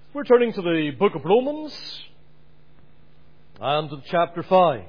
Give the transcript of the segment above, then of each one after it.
We're turning to the book of Romans and to chapter 5.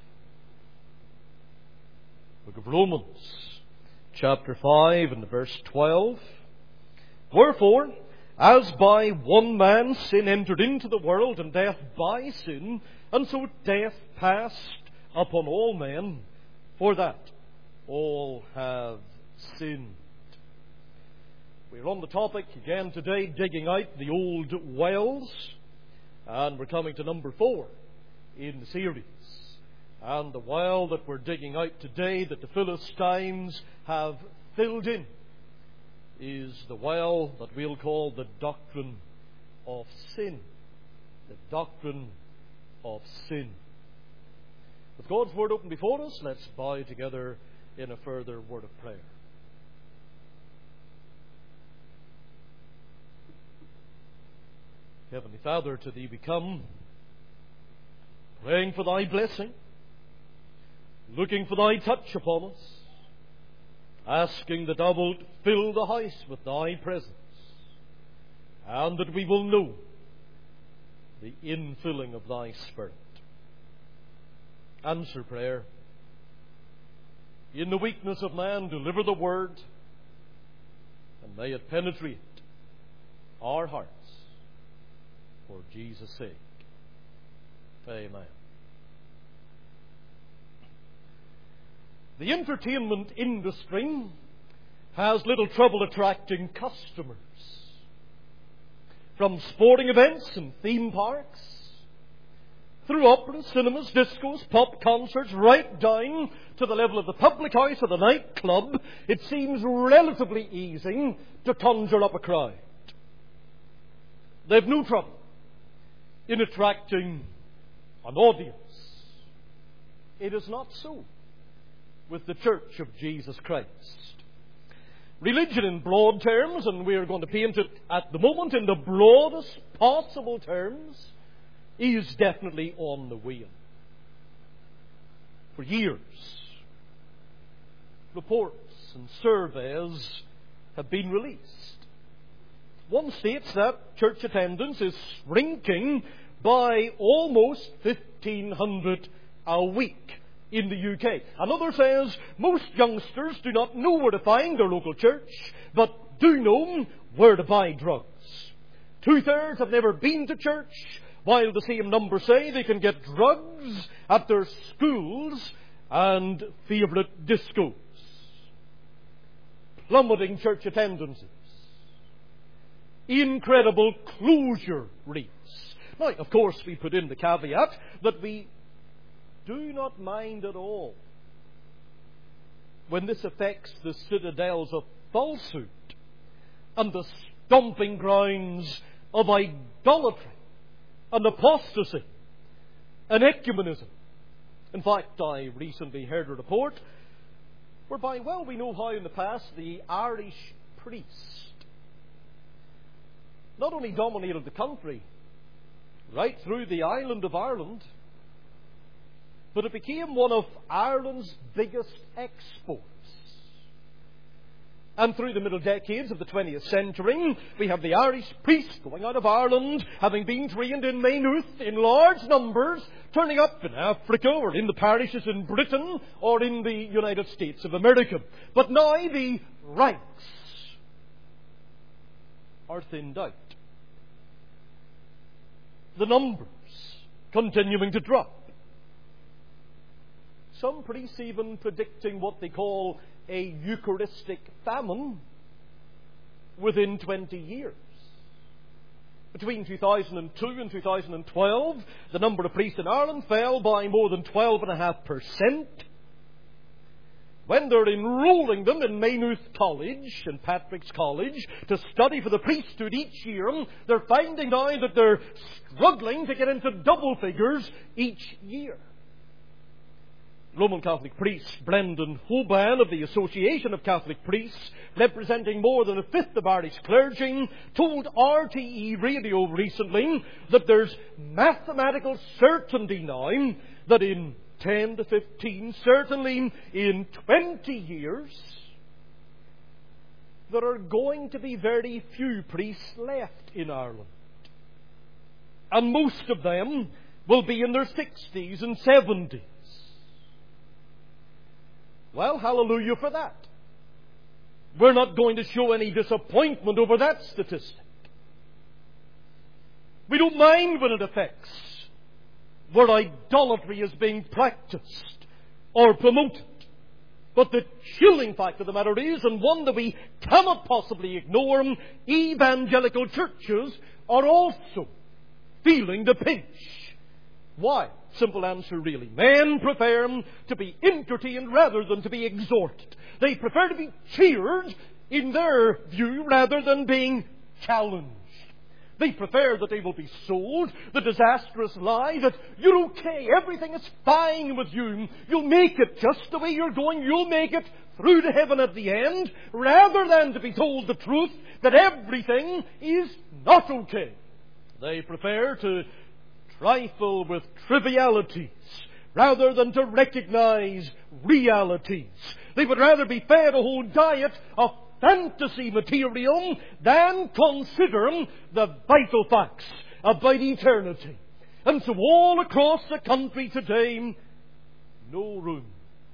Book of Romans, chapter 5 and verse 12. Wherefore, as by one man sin entered into the world, and death by sin, and so death passed upon all men, for that all have sinned. We're on the topic again today, digging out the old wells, and we're coming to number 4 in the series. And the well that we're digging out today, that the Philistines have filled in, is the well that we'll call the doctrine of sin. The doctrine of sin. With God's Word open before us, let's bow together in a further word of prayer. Heavenly Father, to Thee we come, praying for Thy blessing, looking for Thy touch upon us, asking that Thou wilt fill the house with Thy presence, and that we will know the infilling of Thy Spirit. Answer prayer. In the weakness of man, deliver the Word, and may it penetrate our hearts. For Jesus' sake. Amen. The entertainment industry has little trouble attracting customers. From sporting events and theme parks, through operas, cinemas, discos, pop concerts, right down to the level of the public house or the nightclub, it seems relatively easy to conjure up a crowd. They've no trouble in attracting an audience. It is not so with the Church of Jesus Christ. Religion in broad terms, and we are going to paint it at the moment in the broadest possible terms, is definitely on the wane. For years, reports and surveys have been released. One states that church attendance is shrinking by almost 1,500 a week in the UK. Another says most youngsters do not know where to find their local church, but do know where to buy drugs. 2/3 have never been to church, while the same number say they can get drugs at their schools and favourite discos. Plummeting church attendances. Incredible closure rates. Now, of course, we put in the caveat that we do not mind at all when this affects the citadels of falsehood and the stomping grounds of idolatry and apostasy and ecumenism. In fact, I recently heard a report whereby, well, we know how in the past the Irish priest not only dominated the country right through the island of Ireland, but it became one of Ireland's biggest exports. And through the middle decades of the 20th century, we have the Irish priests going out of Ireland, having been trained in Maynooth in large numbers, turning up in Africa or in the parishes in Britain or in the United States of America. But now the ranks are thinned out. The numbers continuing to drop. Some priests even predicting what they call a Eucharistic famine within 20 years. Between 2002 and 2012, the number of priests in Ireland fell by more than 12.5%. When they're enrolling them in Maynooth College and Patrick's College to study for the priesthood each year, they're finding now that they're struggling to get into double figures each year. Roman Catholic priest Brendan Hoban of the Association of Catholic Priests, representing more than 1/5 of Irish clergy, told RTE Radio recently that there's mathematical certainty now that in 10 to 15, certainly in 20 years, there are going to be very few priests left in Ireland. And most of them will be in their 60s and 70s. Well, hallelujah for that. We're not going to show any disappointment over that statistic. We don't mind when it affects where idolatry is being practiced or promoted. But the chilling fact of the matter is, and one that we cannot possibly ignore, evangelical churches are also feeling the pinch. Why? Simple answer really. Men prefer to be entertained rather than to be exhorted. They prefer to be cheered in their view rather than being challenged. They prefer that they will be sold the disastrous lie that you're okay, everything is fine with you, you'll make it just the way you're going, you'll make it through to heaven at the end, rather than to be told the truth that everything is not okay. They prefer to trifle with trivialities rather than to recognize realities. They would rather be fed a whole diet of fantasy material than consider the vital facts about eternity. And so all across the country today, no room,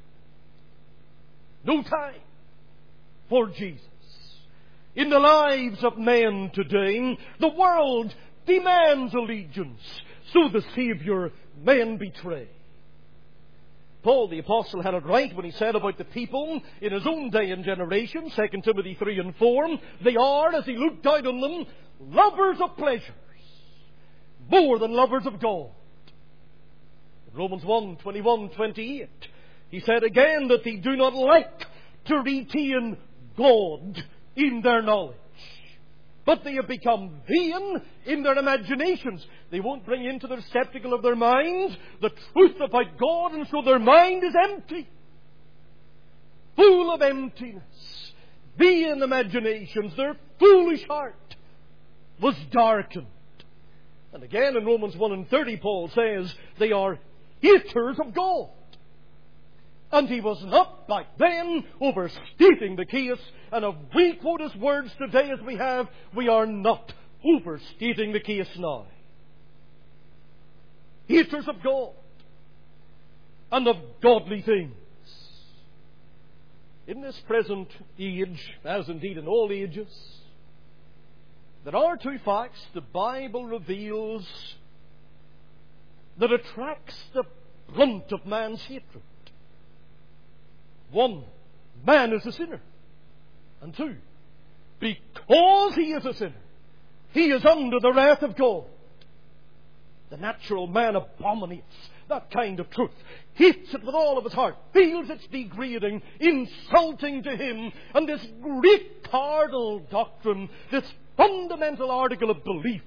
no time for Jesus. In the lives of men today, the world demands allegiance, so the Savior men betray. Paul the Apostle had it right when he said about the people in his own day and generation, 2 Timothy 3 and 4, they are, as he looked out on them, lovers of pleasures, more than lovers of God. In Romans 1, 21, 28, he said again that they do not like to retain God in their knowledge, but they have become vain in their imaginations. They won't bring into the receptacle of their mind the truth about God, and so their mind is empty, full of emptiness. Vain imaginations, their foolish heart was darkened. And again in Romans 1 and 30, Paul says they are haters of God. And he was not back then overstating the case. And if we quote his words today as we have, we are not overstating the case now. Haters of God and of godly things. In this present age, as indeed in all ages, there are two facts the Bible reveals that attracts the brunt of man's hatred. One, man is a sinner. And two, because he is a sinner, he is under the wrath of God. The natural man abominates that kind of truth, hates it with all of his heart, feels it's degrading, insulting to him, and this great cardinal doctrine, this fundamental article of belief,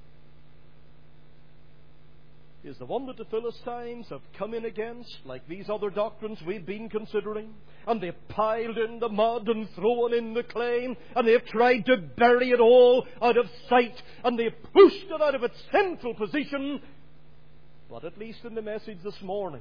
is the one that the Philistines have come in against, like these other doctrines we've been considering, and they've piled in the mud and thrown in the clay, and they've tried to bury it all out of sight, and they've pushed it out of its central position. But at least in the message this morning,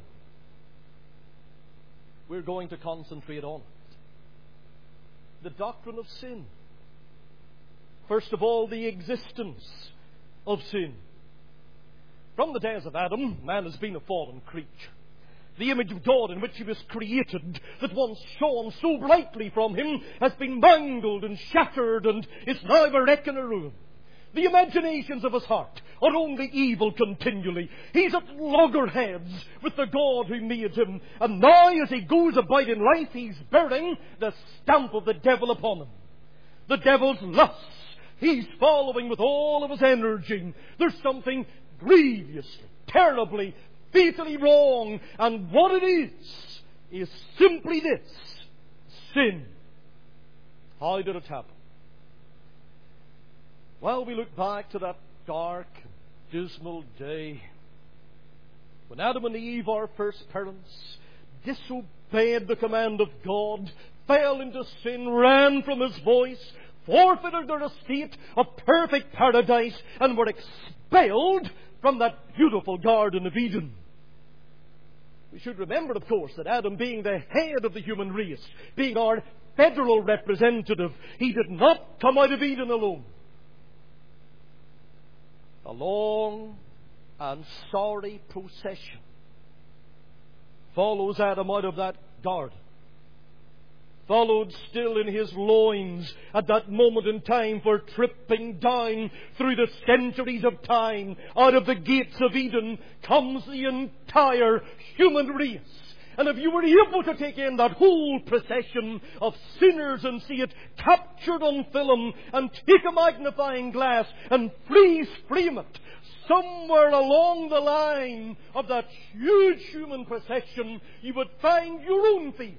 we're going to concentrate on it. The doctrine of sin. First of all, the existence of sin. From the days of Adam, man has been a fallen creature. The image of God in which he was created, that once shone so brightly from him, has been mangled and shattered and is now a wreck and a ruin. The imaginations of his heart are only evil continually. He's at loggerheads with the God who made him. And now as he goes about in life, he's bearing the stamp of the devil upon him. The devil's lusts he's following with all of his energy. There's something grievously, terribly, fatally wrong. And what it is simply this: sin. How did it happen? Well, we look back to that dark, dismal day when Adam and Eve, our first parents, disobeyed the command of God, fell into sin, ran from his voice, forfeited their estate of perfect paradise, and were expelled from that beautiful Garden of Eden. We should remember, of course, that Adam, being the head of the human race, being our federal representative, he did not come out of Eden alone. A long and sorry procession follows Adam out of that garden, followed still in his loins at that moment in time, for tripping down through the centuries of time, out of the gates of Eden comes the entire human race. And if you were able to take in that whole procession of sinners and see it captured on film, and take a magnifying glass and freeze frame it, somewhere along the line of that huge human procession, you would find your own face.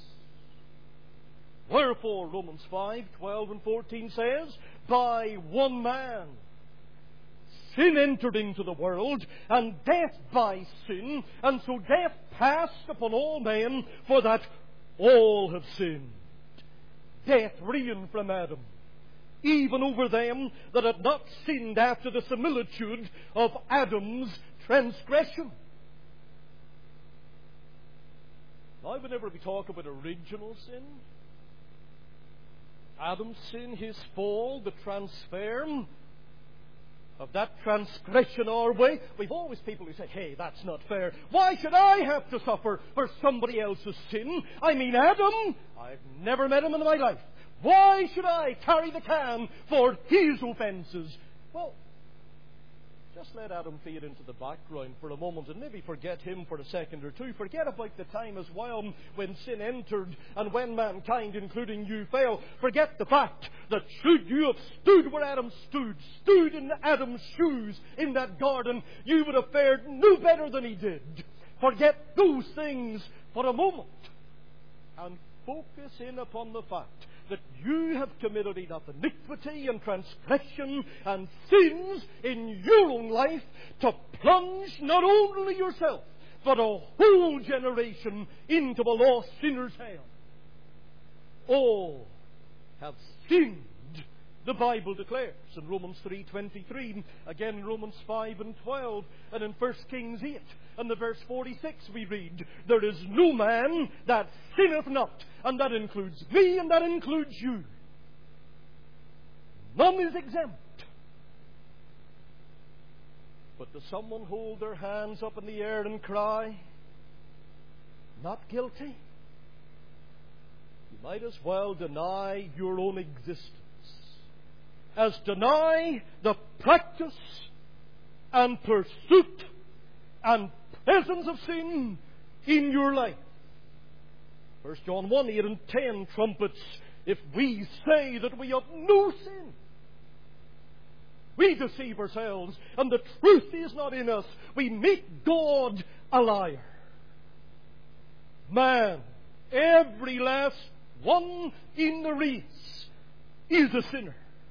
Wherefore, Romans 5:12 and 14 says, by one man sin entered into the world, and death by sin, and so death passed upon all men, for that all have sinned. Death reigned from Adam, even over them that had not sinned after the similitude of Adam's transgression. Now, whenever we talk about original sin, Adam's sin, his fall, the transfer of that transgression our way, we've always people who say, hey, that's not fair. Why should I have to suffer for somebody else's sin? I mean, Adam, I've never met him in my life. Why should I carry the can for his offences? Well, just let Adam fade into the background for a moment and maybe forget him for a second or two. Forget about the time as well when sin entered and when mankind, including you, fell. Forget the fact that should you have stood where Adam stood in Adam's shoes in that garden, you would have fared no better than he did. Forget those things for a moment and focus in upon the fact that you have committed enough iniquity and transgression and sins in your own life to plunge not only yourself, but a whole generation into a lost sinner's hell. All have sinned, the Bible declares in Romans 3:23, again in Romans 5 and 12, and in 1 Kings 8 and the verse 46 we read, there is no man that sinneth not, and that includes me and that includes you. None is exempt. But does someone hold their hands up in the air and cry, not guilty? You might as well deny your own existence as deny the practice and pursuit and presence of sin in your life. 1 John 1:8 and 10 trumpets, if we say that we have no sin, we deceive ourselves, and the truth is not in us. We make God a liar. Man, every last one in the race, is a sinner.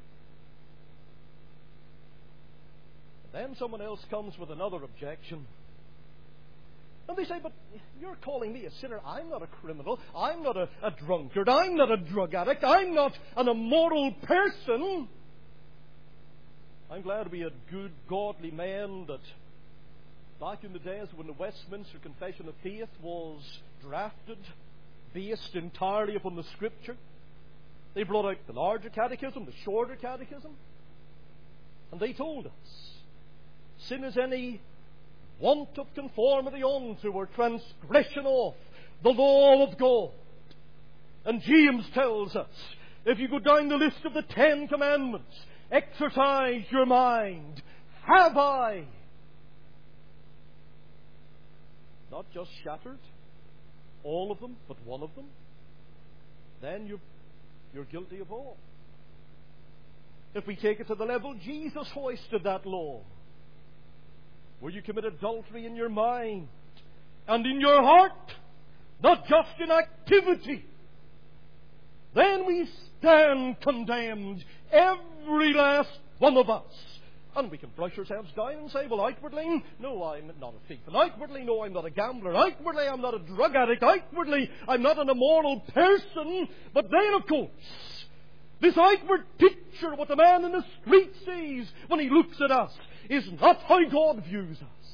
Then someone else comes with another objection. And they say, but you're calling me a sinner. I'm not a criminal. I'm not a drunkard. I'm not a drug addict. I'm not an immoral person. I'm glad we had good, godly men that back in the days when the Westminster Confession of Faith was drafted, based entirely upon the Scripture, they brought out the larger catechism, the shorter catechism, and they told us, sin is any want of conformity unto or transgression of the law of God. And James tells us, if you go down the list of the 10 Commandments, exercise your mind. Have I not just shattered all of them, but one of them? Then you're guilty of all. If we take it to the level Jesus hoisted that law, where you commit adultery in your mind and in your heart, not just in activity, then we stand condemned, every last one of us. And we can brush ourselves down and say, well, outwardly, no, I'm not a thief. And outwardly, no, I'm not a gambler. Outwardly, I'm not a drug addict. Outwardly, I'm not an immoral person. But then, of course, this outward picture of what the man in the street sees when he looks at us is not how God views us.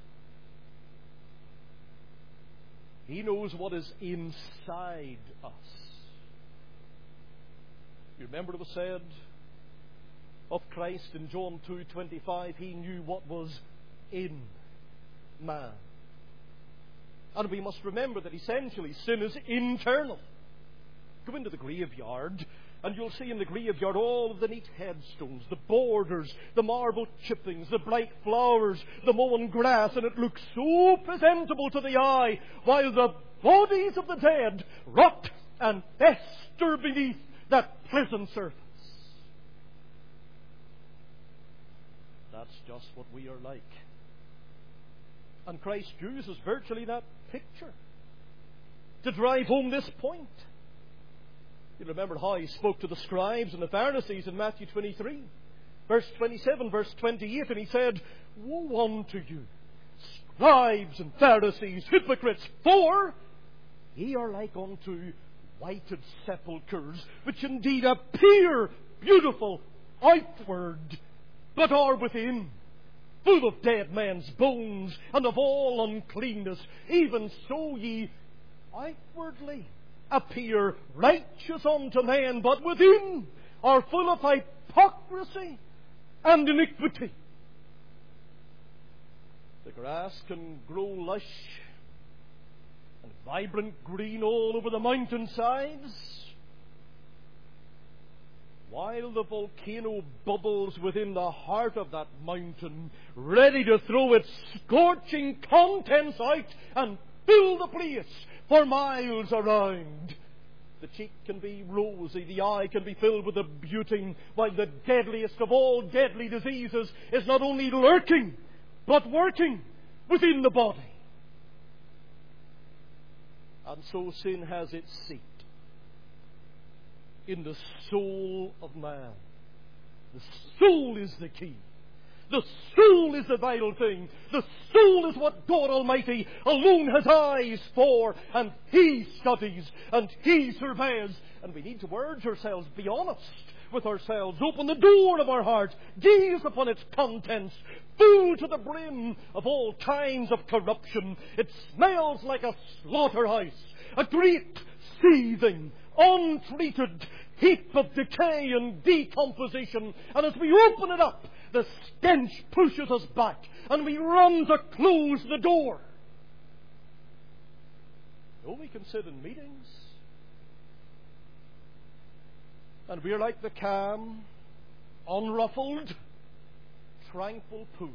He knows what is inside us. You remember it was said, of Christ in John 2:25, he knew what was in man. And we must remember that essentially sin is internal. Go into the graveyard, and you'll see in the graveyard all of the neat headstones, the borders, the marble chippings, the bright flowers, the mown grass, and it looks so presentable to the eye, while the bodies of the dead rot and fester beneath that pleasant surface. That's just what we are like. And Christ uses virtually that picture to drive home this point. You remember how he spoke to the scribes and the Pharisees in Matthew 23, verse 27, verse 28, and he said, "Woe unto you, scribes and Pharisees, hypocrites, for ye are like unto whited sepulchres, which indeed appear beautiful outward, but are within full of dead men's bones and of all uncleanness. Even so ye outwardly appear righteous unto men, but within are full of hypocrisy and iniquity." The grass can grow lush and vibrant green all over the mountainsides, while the volcano bubbles within the heart of that mountain, ready to throw its scorching contents out and fill the place for miles around. The cheek can be rosy, the eye can be filled with a beauty, while the deadliest of all deadly diseases is not only lurking, but working within the body. And so sin has its seat in the soul of man. The soul is the key. The soul is the vital thing. The soul is what God Almighty alone has eyes for, and He studies and He surveys. And we need to urge ourselves, be honest with ourselves, open the door of our heart, gaze upon its contents, full to the brim of all kinds of corruption. It smells like a slaughterhouse, a great seething, untreated heap of decay and decomposition. And as we open it up, the stench pushes us back, and we run to close the door. Oh, we can sit in meetings, and we're like the calm, unruffled, tranquil pool.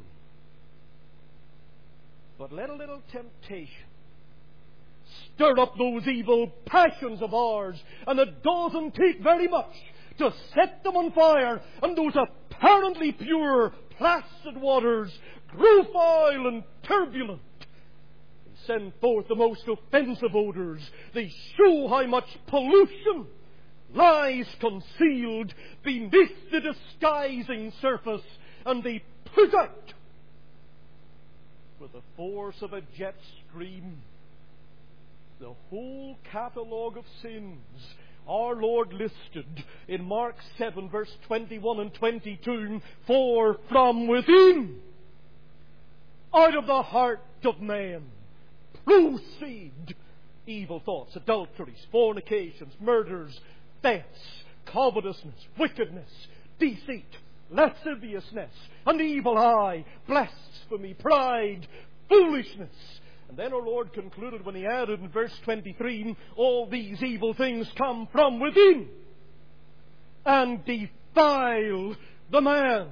But let a little temptation stir up those evil passions of ours, and it doesn't take very much to set them on fire, and those apparently pure, placid waters grow foul and turbulent. They send forth the most offensive odours. They show how much pollution lies concealed beneath the disguising surface, and they put out, with the force of a jet stream, the whole catalogue of sins our Lord listed in Mark 7, verse 21 and 22. For from within, out of the heart of man, proceed evil thoughts, adulteries, fornications, murders, thefts, covetousness, wickedness, deceit, lasciviousness, an evil eye, blasphemy, pride, foolishness. And then our Lord concluded when He added in verse 23, all these evil things come from within and defile the man.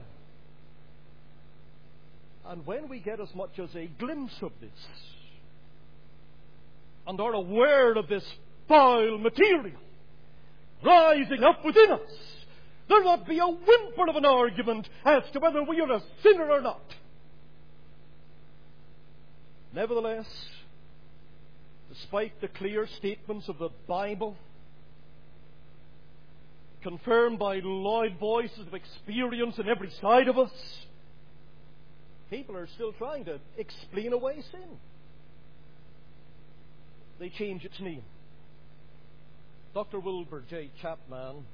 And when we get as much as a glimpse of this, and are aware of this foul material rising up within us, there will be a whimper of an argument as to whether we are a sinner or not. Nevertheless, despite the clear statements of the Bible, confirmed by loud voices of experience on every side of us, people are still trying to explain away sin. They change its name. Dr. Wilbur J. Chapman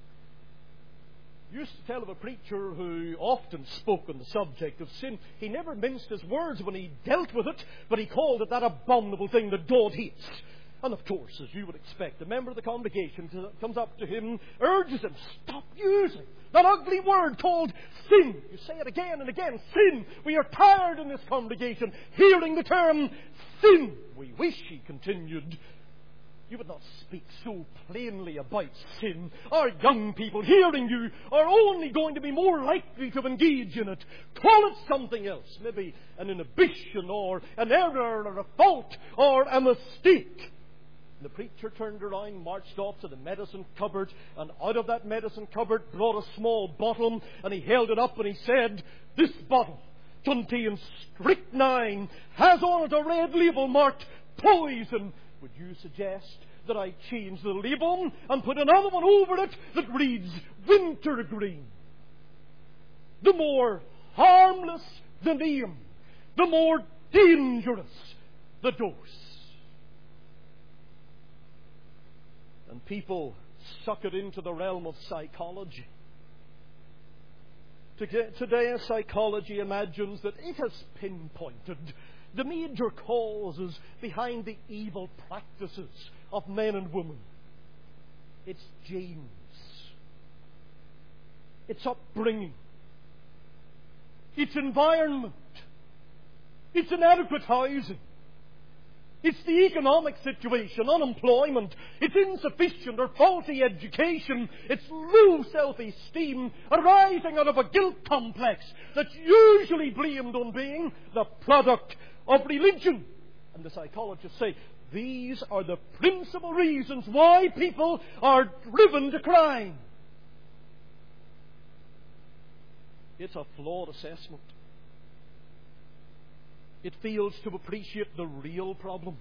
used to tell of a preacher who often spoke on the subject of sin. He never minced his words when he dealt with it, but he called it that abominable thing that God hates. And of course, as you would expect, a member of the congregation comes up to him, urges him, stop using that ugly word called sin. You say it again and again, sin. We are tired in this congregation hearing the term sin. We wish, he continued, you would not speak so plainly about sin. Our young people hearing you are only going to be more likely to engage in it. Call it something else. Maybe an inhibition or an error or a fault or a mistake. The preacher turned around, marched off to the medicine cupboard, and out of that medicine cupboard brought a small bottle, and he held it up and he said, this bottle contains strychnine, has on it a red label marked poison. Would you suggest that I change the label and put another one over it that reads wintergreen? The more harmless the name, the more dangerous the dose. And people suck it into the realm of psychology. Today, psychology imagines that it has pinpointed the major causes behind the evil practices of men and women. It's genes. It's upbringing. It's environment. It's inadequate housing. It's the economic situation, unemployment. It's insufficient or faulty education. It's low self-esteem arising out of a guilt complex that's usually blamed on being the product of religion. And the psychologists say these are the principal reasons why people are driven to crime. It's a flawed assessment. It fails to appreciate the real problem.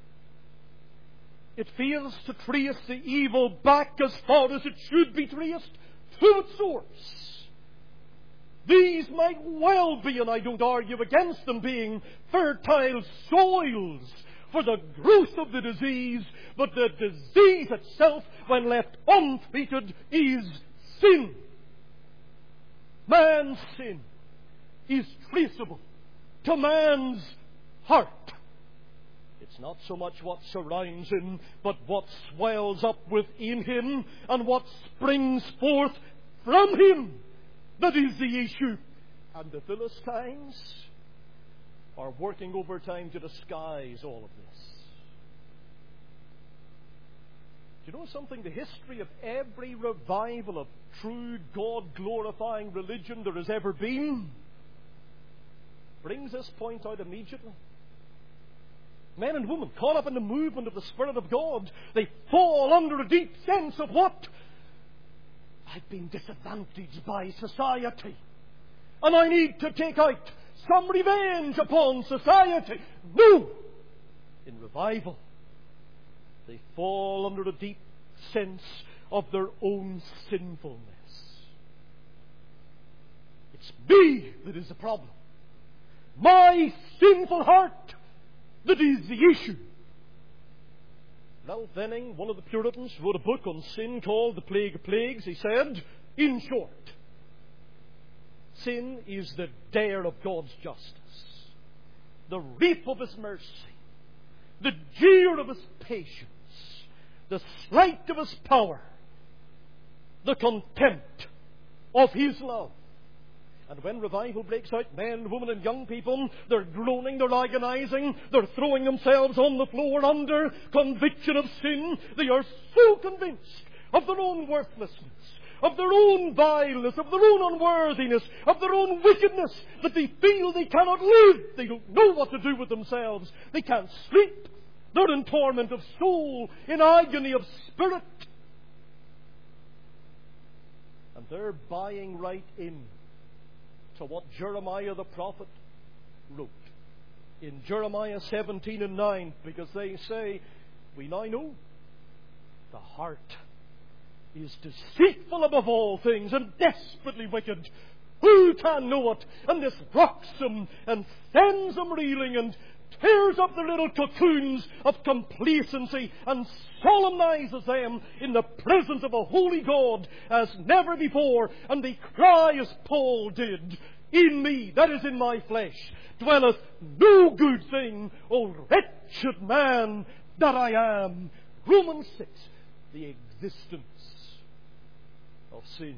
It fails to trace the evil back as far as it should be traced to its source. These might well be, and I don't argue against them being, fertile soils for the growth of the disease, but the disease itself, when left untreated, is sin. Man's sin is traceable to man's heart. It's not so much what surrounds him, but what swells up within him and what springs forth from him that is the issue. And the Philistines are working overtime to disguise all of this. Do you know something? The history of every revival of true God-glorifying religion there has ever been brings this point out immediately. Men and women caught up in the movement of the Spirit of God, they fall under a deep sense of what? I've been disadvantaged by society, and I need to take out some revenge upon society. No! In revival, they fall under a deep sense of their own sinfulness. It's me that is the problem. My sinful heart that is the issue. Ralph Venning, one of the Puritans, wrote a book on sin called The Plague of Plagues. He said, in short, sin is the dare of God's justice, the reap of His mercy, the jeer of His patience, the slight of His power, the contempt of His love. And when revival breaks out, men, women and young people, they're groaning, they're agonizing, they're throwing themselves on the floor under conviction of sin. They are so convinced of their own worthlessness, of their own vileness, of their own unworthiness, of their own wickedness, that they feel they cannot live. They don't know what to do with themselves. They can't sleep. They're in torment of soul, in agony of spirit. And they're buying right in to what Jeremiah the prophet wrote in Jeremiah 17:9, because they say, we now know the heart is deceitful above all things and desperately wicked. Who can know it? And this rocks them and sends them reeling and tears up their little cocoons of complacency and solemnizes them in the presence of a holy God as never before. And they cry as Paul did, in me, that is in my flesh, dwelleth no good thing. O wretched man that I am. Romans 6, the existence of sin.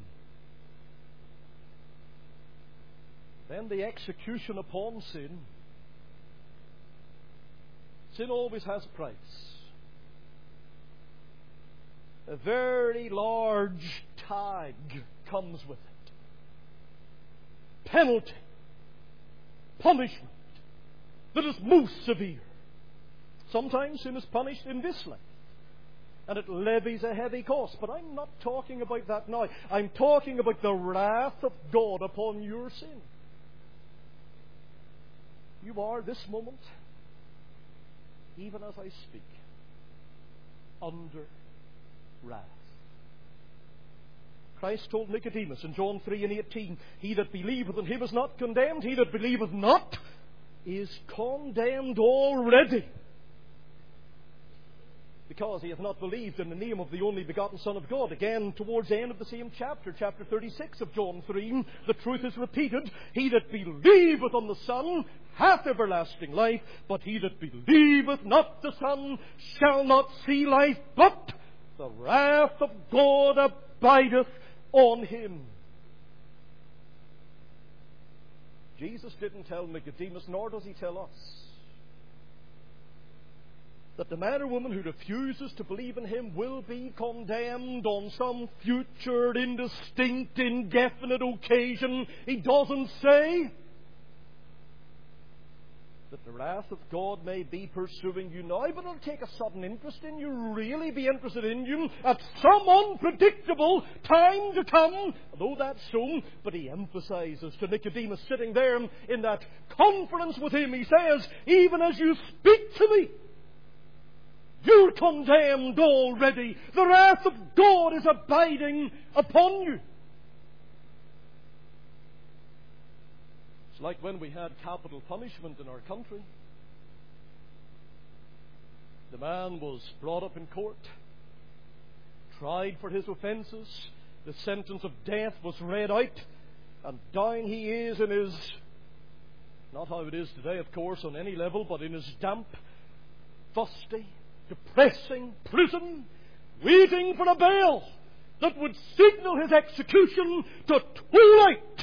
Then the execution upon sin. Sin always has a price. A very large tag comes with it. Penalty, punishment that is most severe. Sometimes sin is punished in this life, and it levies a heavy cost. But I'm not talking about that now. I'm talking about the wrath of God upon your sin. You are this moment, even as I speak, under wrath. Christ told Nicodemus in John 3:18, he that believeth in him is not condemned, he that believeth not is condemned already, because he hath not believed in the name of the only begotten Son of God. Again, towards the end of the same chapter, chapter 36 of John 3, the truth is repeated. He that believeth on the Son hath everlasting life, but he that believeth not the Son shall not see life, but the wrath of God abideth on him. Jesus didn't tell Nicodemus, nor does he tell us, that the man or woman who refuses to believe in him will be condemned on some future, indistinct, indefinite occasion. He doesn't say that the wrath of God may be pursuing you now, but it'll take a sudden interest in you, really be interested in you at some unpredictable time to come. Though that's so, but he emphasizes to Nicodemus sitting there in that conference with him, he says, even as you speak to me, you're condemned already. The wrath of God is abiding upon you. It's like when we had capital punishment in our country. The man was brought up in court, tried for his offences. The sentence of death was read out, and down he is in his, not how it is today, of course, on any level, but in his damp, fusty, depressing prison, waiting for a bell that would signal his execution to twilight.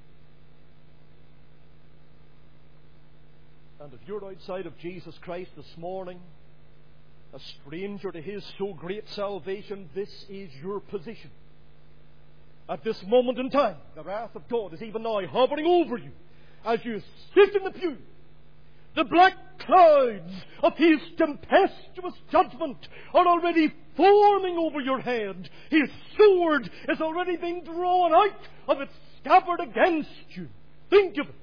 And if you're outside of Jesus Christ this morning, a stranger to his so great salvation, this is your position. At this moment in time, the wrath of God is even now hovering over you as you sit in the pew. The black clouds of his tempestuous judgment are already forming over your head. His sword is already being drawn out of its scabbard against you. Think of it.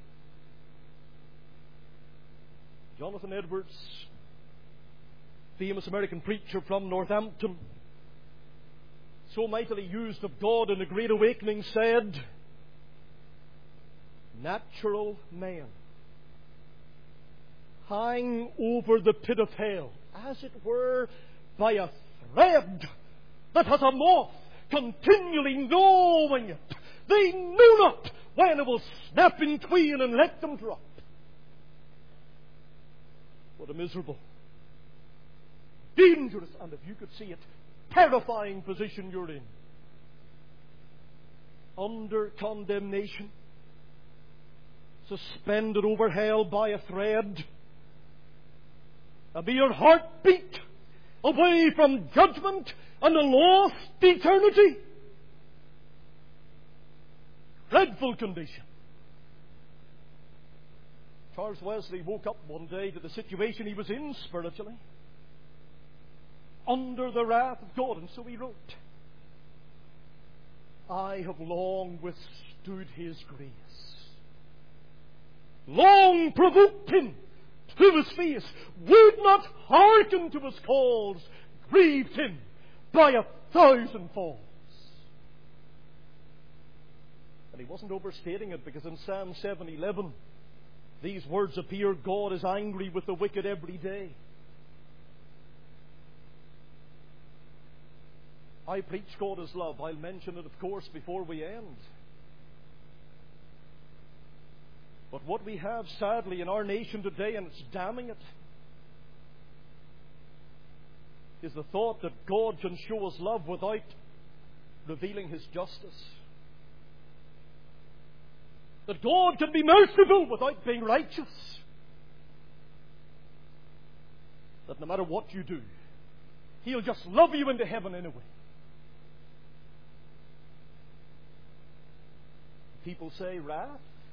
Jonathan Edwards, famous American preacher from Northampton, so mightily used of God in the Great Awakening, said, natural man hang over the pit of hell, as it were, by a thread that has a moth continually gnawing it. They know not when it will snap in twain and let them drop. What a miserable, dangerous, and if you could see it, terrifying position you're in. Under condemnation, suspended over hell by a thread, a mere heartbeat away from judgment and a lost eternity. Dreadful condition. Charles Wesley woke up one day to the situation he was in spiritually, under the wrath of God, and so he wrote, I have long withstood his grace, long provoked him to his face, would not hearken to his calls, grieved him by 1,000 falls. And he wasn't overstating it, because in Psalm 7:11 these words appear, God is angry with the wicked every day. I preach God is love. I'll mention it, of course, before we end. But what we have, sadly, in our nation today, and it's damning it, is the thought that God can show us love without revealing His justice. That God can be merciful without being righteous. That no matter what you do, He'll just love you into heaven anyway. People say, wrath?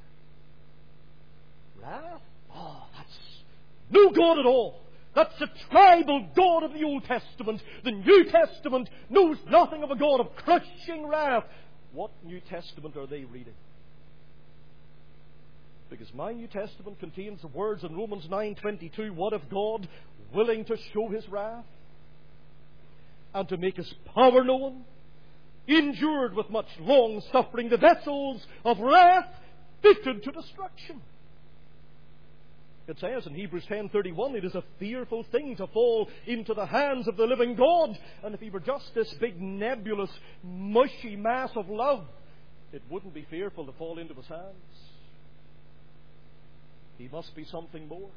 Wrath? Oh, that's no God at all. That's the tribal God of the Old Testament. The New Testament knows nothing of a God of crushing wrath. What New Testament are they reading? Because my New Testament contains the words in Romans 9:22, what if God, willing to show His wrath and to make His power known, endured with much long suffering the vessels of wrath fitted to destruction. It says in Hebrews 10:31, it is a fearful thing to fall into the hands of the living God. And if He were just this big nebulous, mushy mass of love, it wouldn't be fearful to fall into His hands. He must be something more.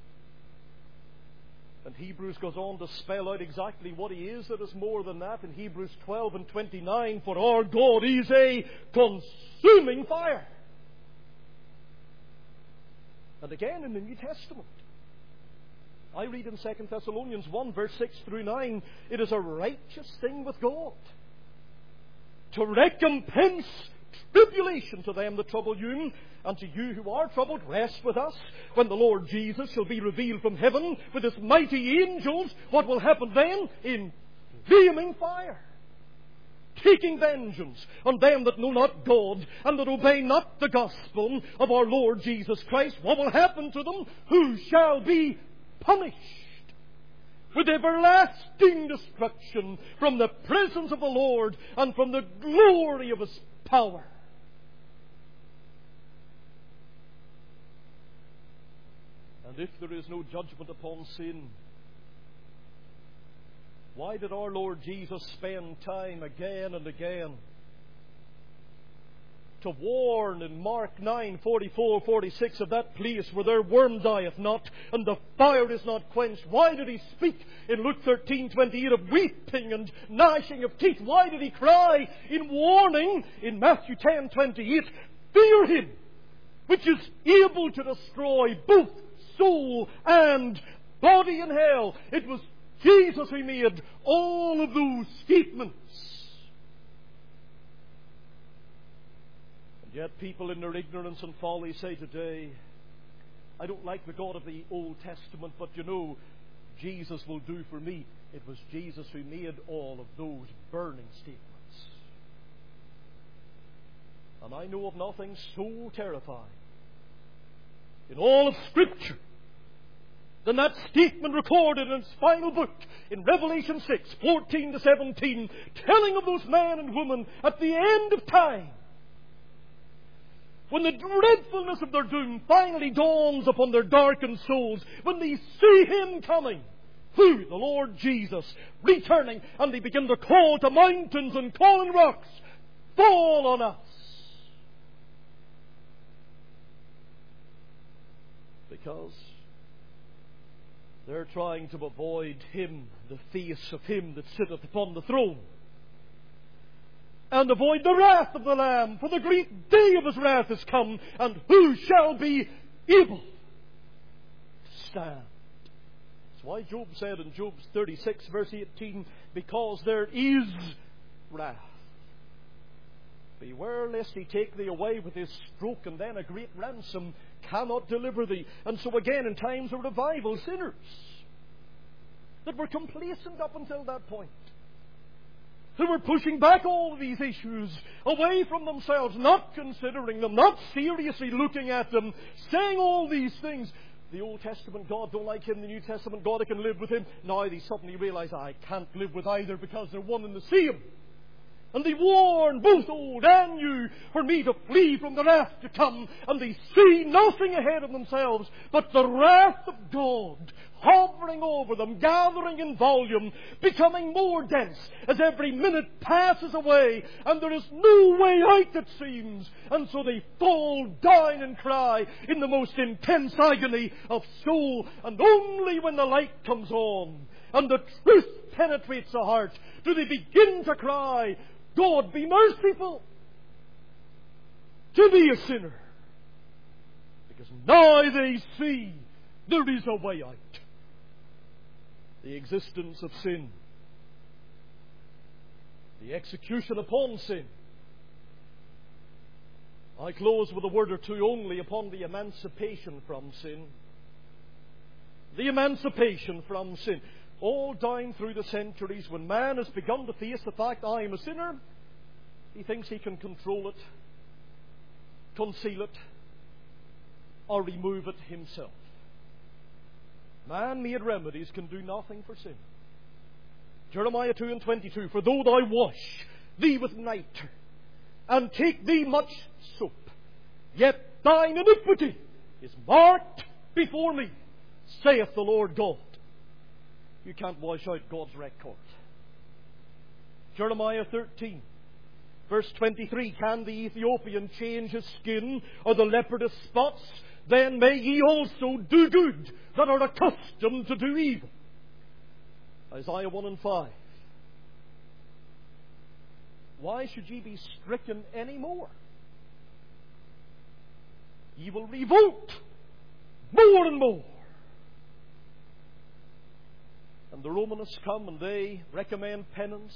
And Hebrews goes on to spell out exactly what He is that is more than that in Hebrews 12:29. For our God is a consuming fire. And again in the New Testament, I read in 2 Thessalonians 1 verse 6 through 9, it is a righteous thing with God to recompense tribulation to them that trouble you, and to you who are troubled, rest with us when the Lord Jesus shall be revealed from heaven with His mighty angels. What will happen then? In flaming fire, taking vengeance on them that know not God and that obey not the gospel of our Lord Jesus Christ. What will happen to them? Who shall be punished with everlasting destruction from the presence of the Lord and from the glory of His power. And if there is no judgment upon sin, why did our Lord Jesus spend time again and again to warn in Mark 9:44-46 of that place where their worm dieth not and the fire is not quenched? Why did He speak in Luke 13:28 of weeping and gnashing of teeth? Why did He cry in warning in Matthew 10:28, fear Him which is able to destroy both soul and body in hell? It was Jesus who made all of those statements. And yet people in their ignorance and folly say today, I don't like the God of the Old Testament, but you know, Jesus will do for me. It was Jesus who made all of those burning statements. And I know of nothing so terrifying in all of Scripture than that statement recorded in its final book in Revelation 6:14-17, telling of those men and women at the end of time, when the dreadfulness of their doom finally dawns upon their darkened souls, when they see Him coming, who? The Lord Jesus, returning, and they begin to call to mountains and calling rocks, fall on us. Because they're trying to avoid Him, the face of Him that sitteth upon the throne, and avoid the wrath of the Lamb, for the great day of His wrath is come, and who shall be able to stand? That's why Job said in Job 36 verse 18, because there is wrath, beware lest He take thee away with His stroke, and then a great ransom cannot deliver thee. And so again, in times of revival, sinners that were complacent up until that point, who were pushing back all of these issues away from themselves, not considering them, not seriously looking at them, saying all these things. The Old Testament God, don't like Him. The New Testament God, I can live with Him. Now they suddenly realize, I can't live with either because they're one and the same. And they warn both old and new for me to flee from the wrath to come. And they see nothing ahead of themselves but the wrath of God hovering over them, gathering in volume, becoming more dense as every minute passes away, and there is no way out, it seems. And so they fall down and cry in the most intense agony of soul. And only when the light comes on and the truth penetrates the heart, do they begin to cry, God, be merciful to me, a sinner. Because now they see there is a way out. The existence of sin. The execution upon sin. I close with a word or two only upon the emancipation from sin. The emancipation from sin. All down through the centuries, when man has begun to face the fact, I am a sinner, he thinks he can control it, conceal it, or remove it himself. Man-made remedies can do nothing for sin. Jeremiah 2:22, for though thou wash thee with nitre, and take thee much soap, yet thine iniquity is marked before me, saith the Lord God. You can't wash out God's record. Jeremiah 13, verse 23, can the Ethiopian change his skin, or the leopard his spots? Then may ye also do good that are accustomed to do evil. Isaiah 1:5. Why should ye be stricken any more? Ye will revolt more and more. And the Romanists come and they recommend penance.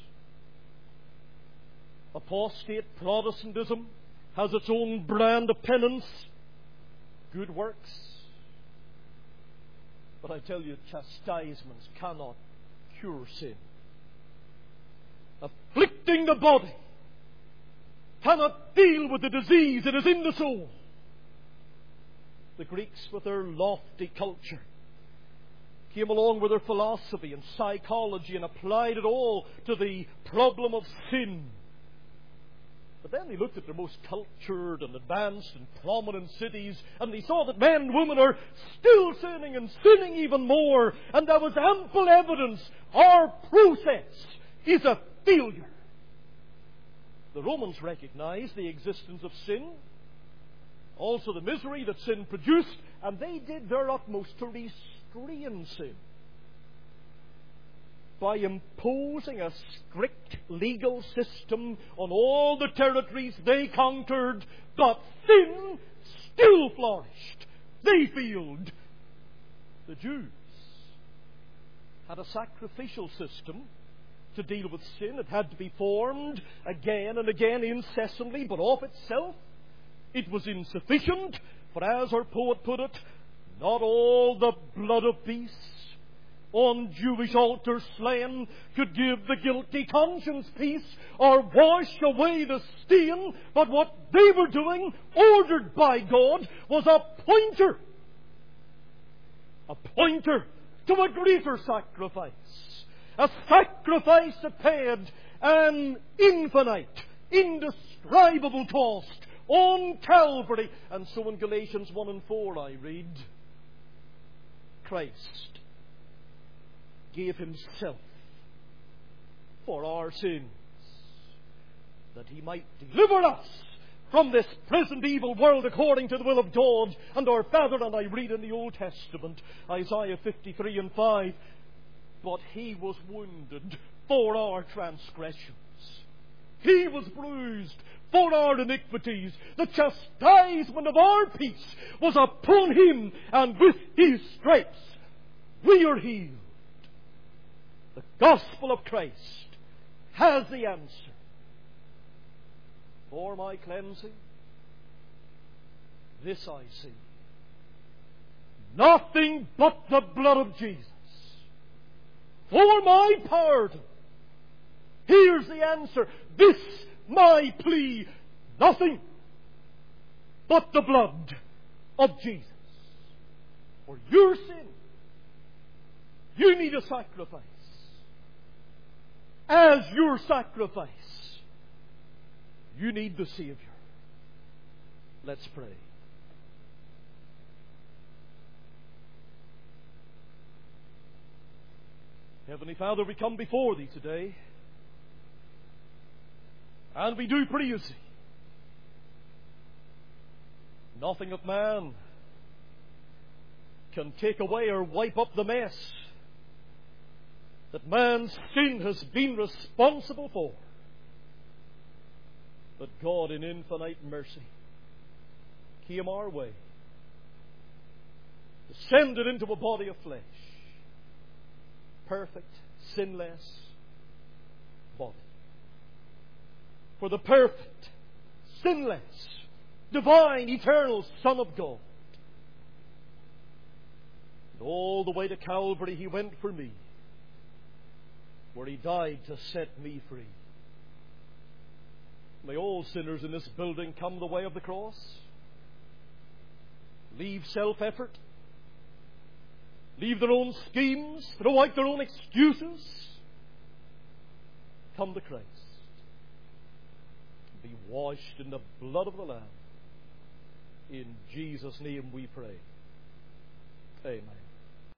Apostate Protestantism has its own brand of penance. Good works. But I tell you, chastisements cannot cure sin. Afflicting the body cannot deal with the disease that is in the soul. The Greeks, with their lofty culture, came along with their philosophy and psychology and applied it all to the problem of sin. But then they looked at their most cultured and advanced and prominent cities, and they saw that men and women are still sinning and sinning even more. And there was ample evidence our process is a failure. The Romans recognized the existence of sin, also the misery that sin produced, and they did their utmost to restrain sin by imposing a strict legal system on all the territories they conquered. But sin still flourished. They failed. The Jews had a sacrificial system to deal with sin. It had to be formed again and again incessantly, but of itself it was insufficient. For as our poet put it, not all the blood of beasts on Jewish altars slain could give the guilty conscience peace or wash away the stain, but what they were doing, ordered by God, was a pointer to a greater sacrifice, a sacrifice that paid an infinite, indescribable cost on Calvary. And so in Galatians 1:4 I read, Christ gave himself for our sins, that he might deliver us from this present evil world according to the will of God and our Father. And I read in the Old Testament, Isaiah 53:5, but he was wounded for our transgressions. He was bruised for our iniquities. The chastisement of our peace was upon him, and with his stripes we are healed. The gospel of Christ has the answer for my cleansing. This I see: nothing but the blood of Jesus for my pardon. Here's the answer. This my plea: nothing but the blood of Jesus for your sin. You need a sacrifice. As your sacrifice, you need the Savior. Let's pray. Heavenly Father, we come before Thee today, and we do praise Thee. Nothing of man can take away or wipe up the mess that man's sin has been responsible for, that God in infinite mercy came our way, descended into a body of flesh, perfect, sinless body. For the perfect, sinless, divine, eternal Son of God. And all the way to Calvary He went for me, where He died to set me free. May all sinners in this building come the way of the cross, leave self-effort, leave their own schemes, throw out their own excuses, come to Christ, be washed in the blood of the Lamb. In Jesus' name we pray. Amen.